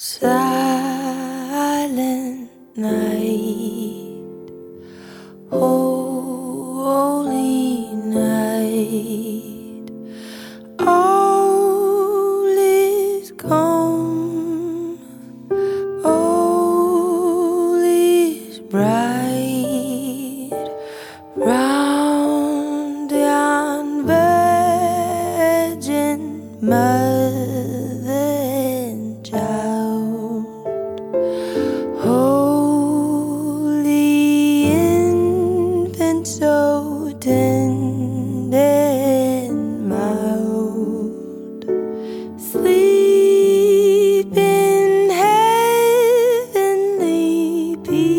Silent night, holy night, all is gone, all is bright, round yon virgin mother and child. Holy infant, so tender and mild, sleep in heavenly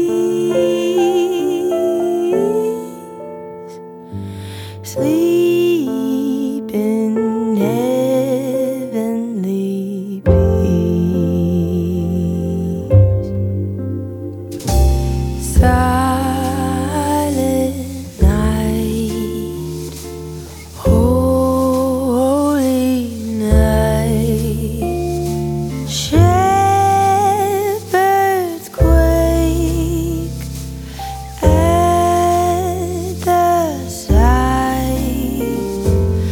peace, sleep in heavenly peace. Silent night, holy night, shepherds quake at the sight,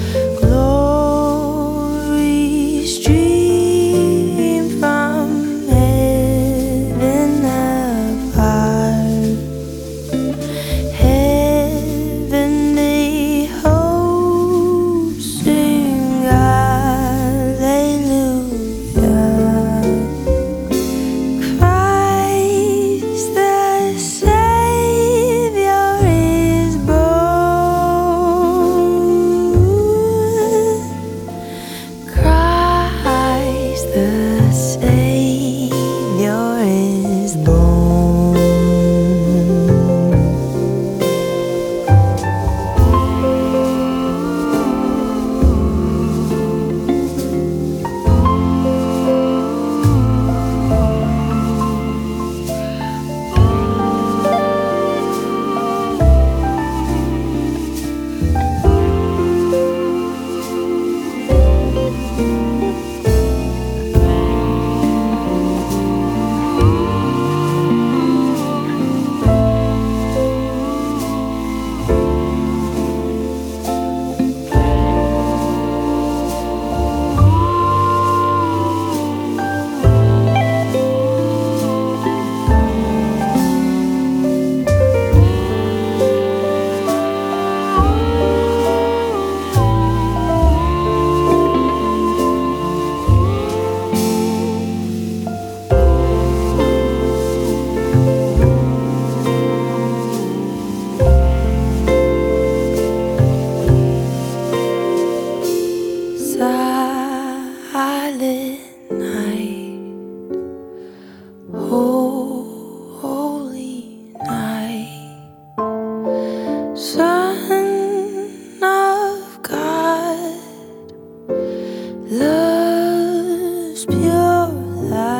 glory stream from heaven apart. Heavenly hosts sing hallelujah. Christ the Savior is born. Christ the Savior is born. Silent night, holy night, Son of God, love's pure light.